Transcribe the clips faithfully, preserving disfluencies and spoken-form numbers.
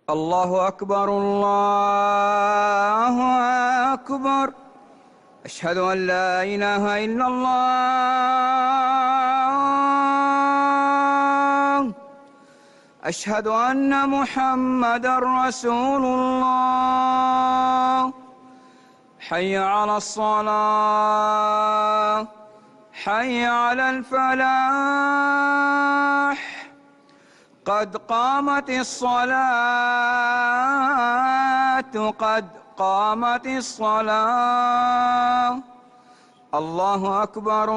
الله أكبر الله أكبر. أشهد أن لا إله إلا الله. أشهد أن محمدًا رسول الله. حي على الصلاة، حي على الفلاح، قد قامت الصلاة، قد قامت الصلاة. الله أكبر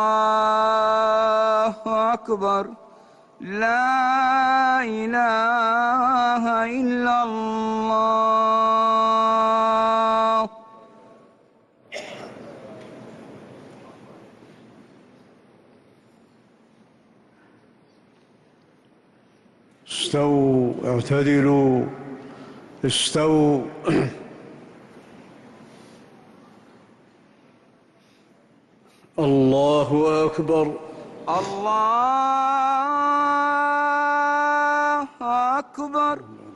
الله أكبر. لا إله إلا الله. استووا، اعتدلوا، استووا. الله أكبر الله أكبر.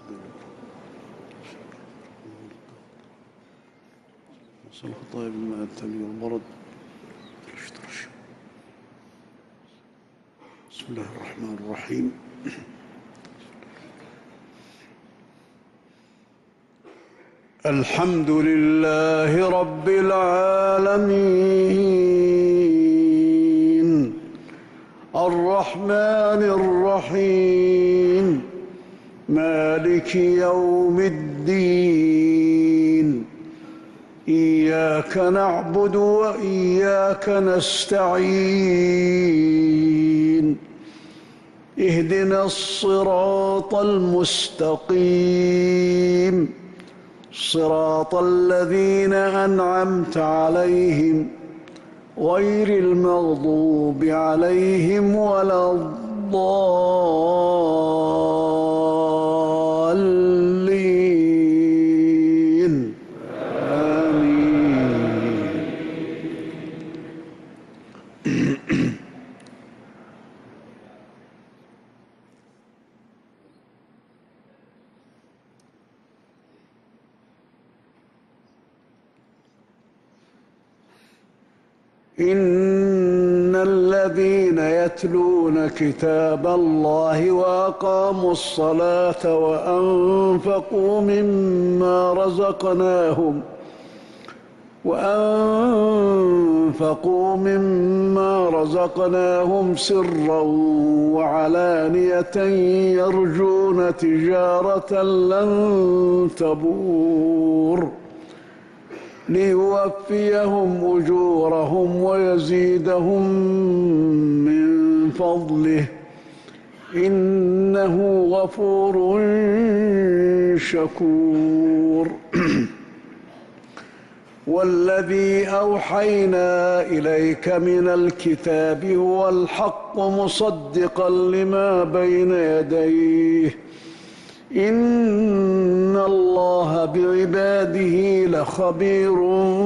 صلى الله بما التلي والمرض. بسم الله الرحمن الرحيم. الحمد لله رب العالمين، الرحمن الرحيم، مالك يوم الدين. إياك نعبد وإياك نستعين. اهدنا الصراط المستقيم، صراط الذين أنعمت عليهم غير المغضوب عليهم ولا الضالين. آمين. إن الذين يتلون كتاب الله وأقاموا الصلاة وأنفقوا مما رزقناهم وأنفقوا مما رزقناهم سرا وعلانية يرجون تجارة لن تبور ليوفيهم أجورهم ويزيدهم من فضله إنه غفور شكور. والذي أوحينا إليك من الكتاب هو الحق مصدقا لما بين يديه إن الله بعباده لخبير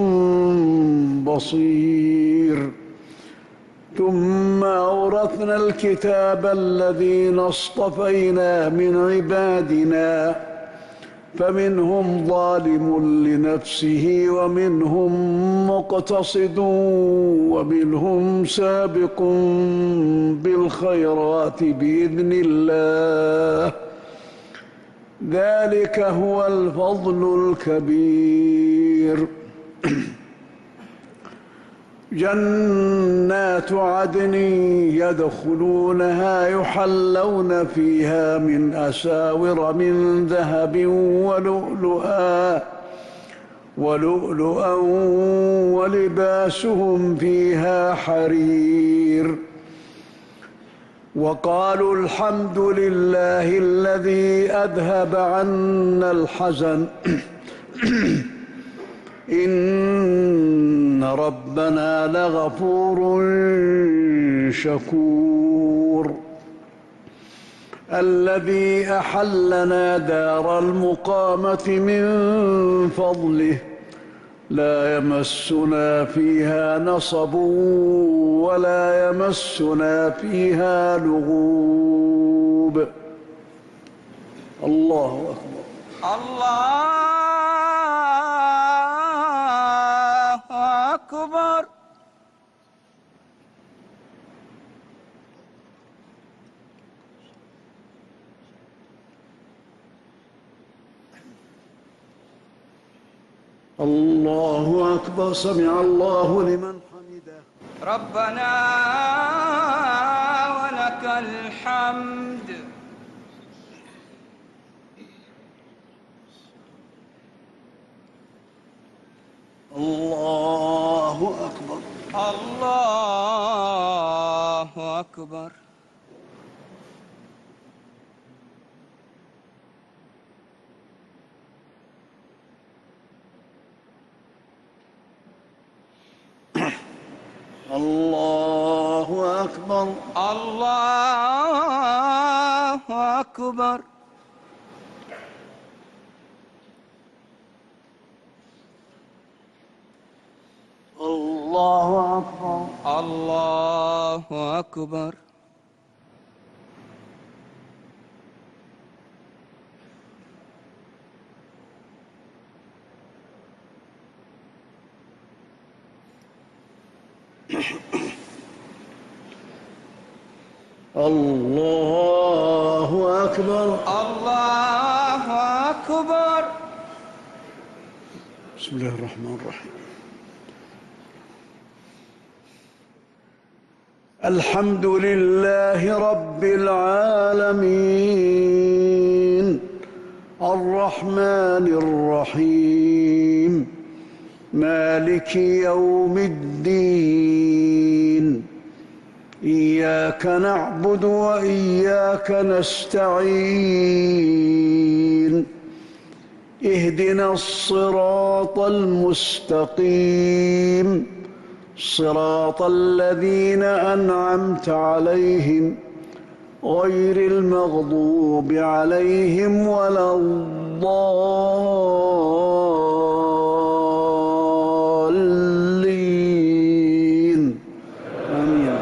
بصير. ثم أورثنا الكتاب الذين اصطفينا من عبادنا فمنهم ظالم لنفسه ومنهم مقتصد ومنهم سابق بالخيرات بإذن الله ذلك هو الفضل الكبير. جنات عدن يدخلونها يحلون فيها من أساور من ذهب ولؤلؤا ولؤلؤا ولباسهم فيها حرير. وقالوا الحمد لله الذي أذهب عنا الحزن إن ربنا لغفور شكور. الذي أحلنا دار المقامة من فضله لا يمسنا فيها نصب ولا يمسنا فيها لغوب. الله أكبر. الله أكبر. الله أكبر. سمع الله لمن حمده. ربنا ولك الحمد. الله أكبر. الله أكبر. الله أكبر. الله أكبر. الله أكبر. الله أكبر. الله أكبر. الله أكبر. بسم الله الرحمن الرحيم. الحمد لله رب العالمين الرحمن الرحيم مالك يوم الدين إياك نعبد وإياك نستعين اهدنا الصراط المستقيم صراط الذين أنعمت عليهم غير المغضوب عليهم ولا الضالين آمين.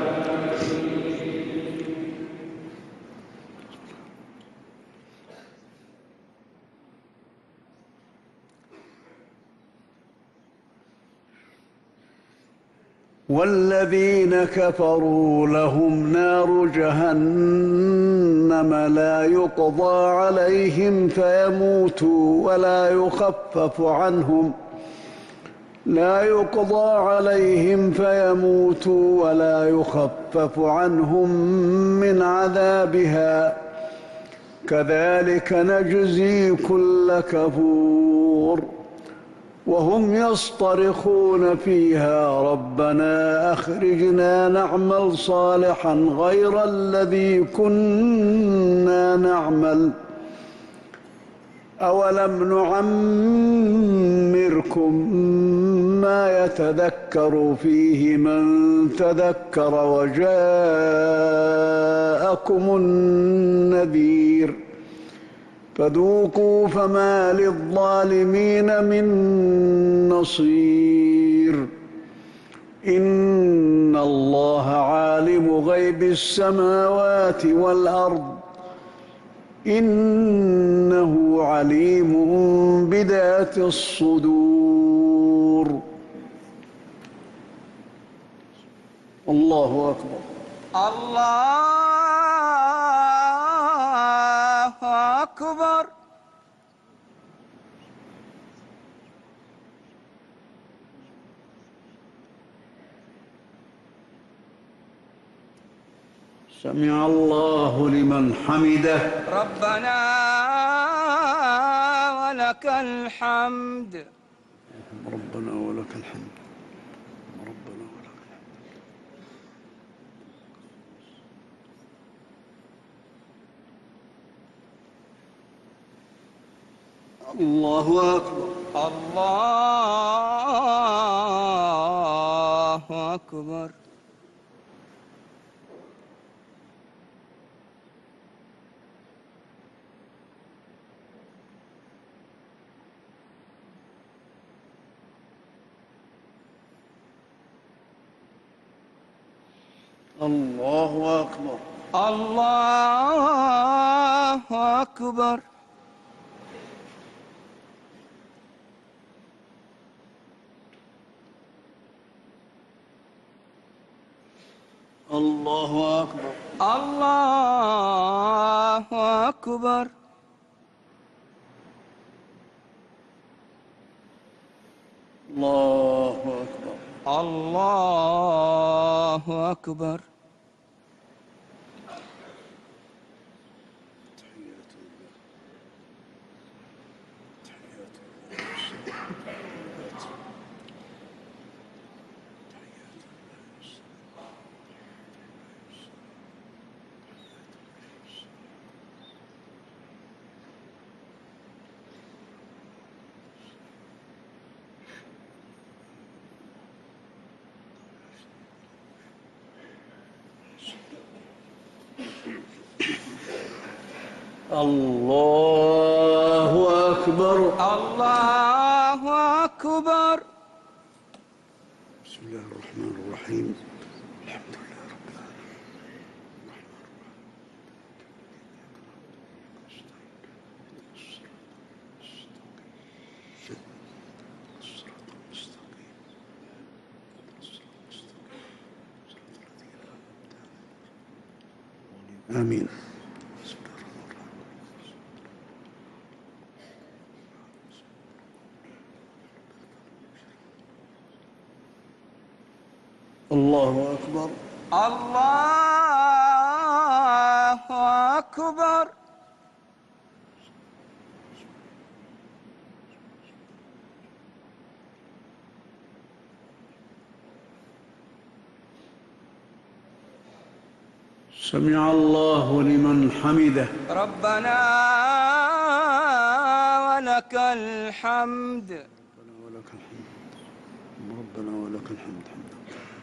والذين كفروا لهم نار جهنم لا يقضى عليهم فيموتوا ولا يخفف عنهم لا يقضى عليهم فيموتوا ولا يخفف عنهم من عذابها كذلك نجزي كل كفور وهم يصطرخون فيها ربنا أخرجنا نعمل صالحا غير الذي كنا نعمل أولم نعمركم ما يتذكر فيه من تذكر وجاءكم النذير فذوقوا فما للظالمين من نصير إن الله عالم غيب السماوات والأرض إنه عليم بذات الصدور. الله أكبر. الله أكبر. سمع الله لمن حمده. ربنا ولك الحمد. ربنا ولك الحمد. ربنا ولك الحمد. الله أكبر. الله أكبر. الله أكبر. الله أكبر. الله أكبر. الله أكبر. الله أكبر. الله أكبر. الله أكبر. الله أكبر. بسم الله الرحمن الرحيم. الحمد لله رب العالمين. الصراط المستقيم. آمين. الله أكبر. الله أكبر. سمع الله لمن حمده. ربنا ولك الحمد. ربنا ولك الحمد. ربنا ولك الحمد. حمدا.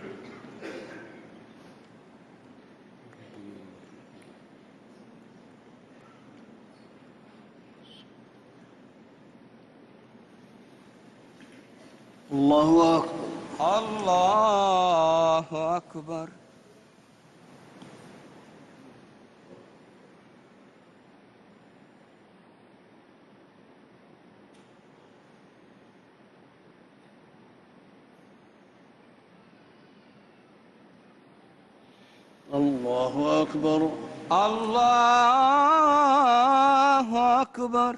الله أكبر. الله أكبر. الله أكبر. الله أكبر.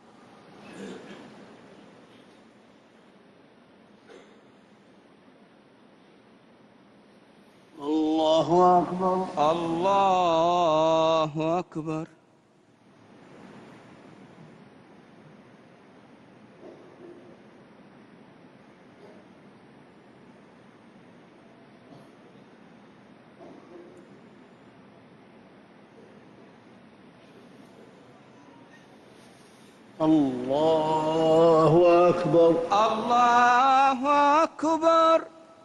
الله أكبر. الله أكبر. الله أكبر. الله أكبر.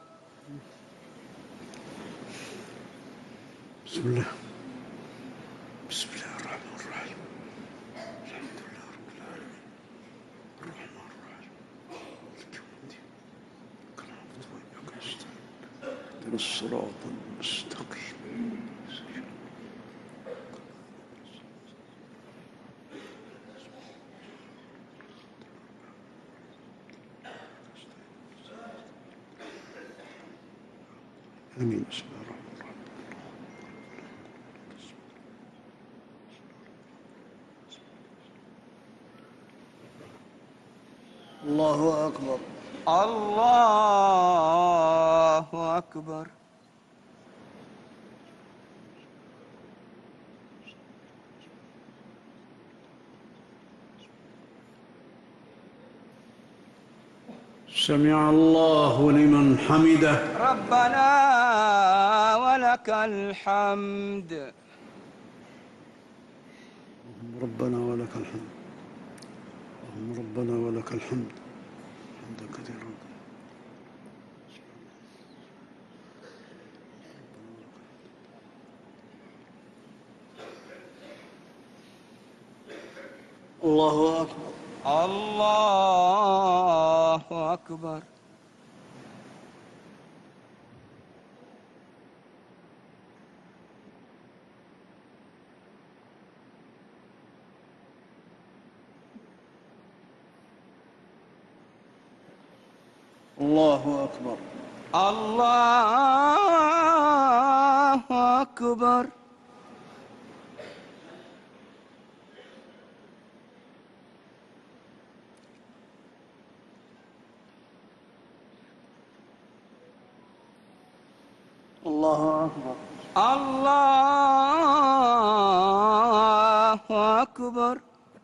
بسم الله. بسم الله الرحمن الرحيم. الحمد لله رب العالمين. الرحمن الرحيم. مالك يوم الدين. إياك نعبد وإياك نستعين. اهدنا الصراط المستقيم. آمين. بسم الله الرحمن الرحيم. الله أكبر. الله أكبر. سمع الله لمن حمده. ربنا ولك الحمد. ربنا ولك الحمد. اللهم ربنا ولك الحمد حمدا كثيرا. الله أكبر. الله أكبر. الله أكبر. الله أكبر. الله أكبر. الله أكبر.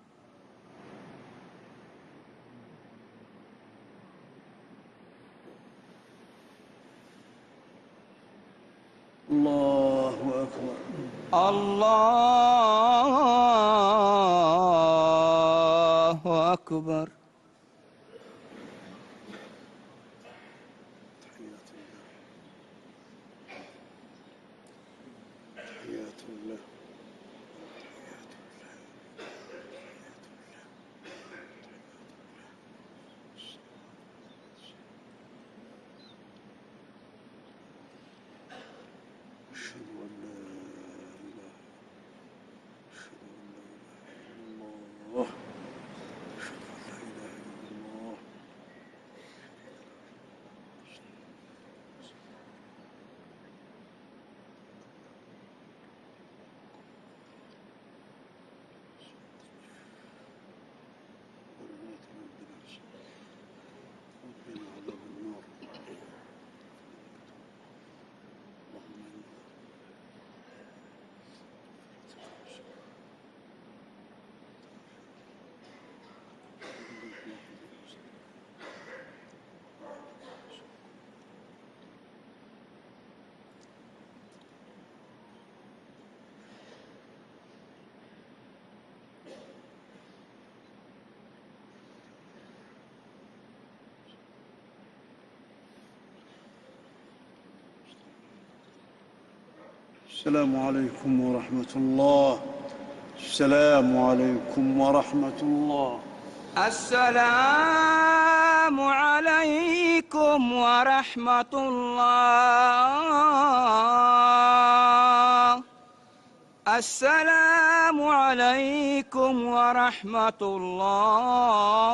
الله أكبر. الله أكبر. تحيات الله. أشهد أن لا إله أشهد أن لا إله إلا الله أشهد أن لا إله إلا الله. وقنا عذاب النار. اللهم إنا السلام عليكم ورحمة الله. السلام عليكم ورحمة الله. السلام عليكم ورحمة الله. السلام عليكم ورحمة الله.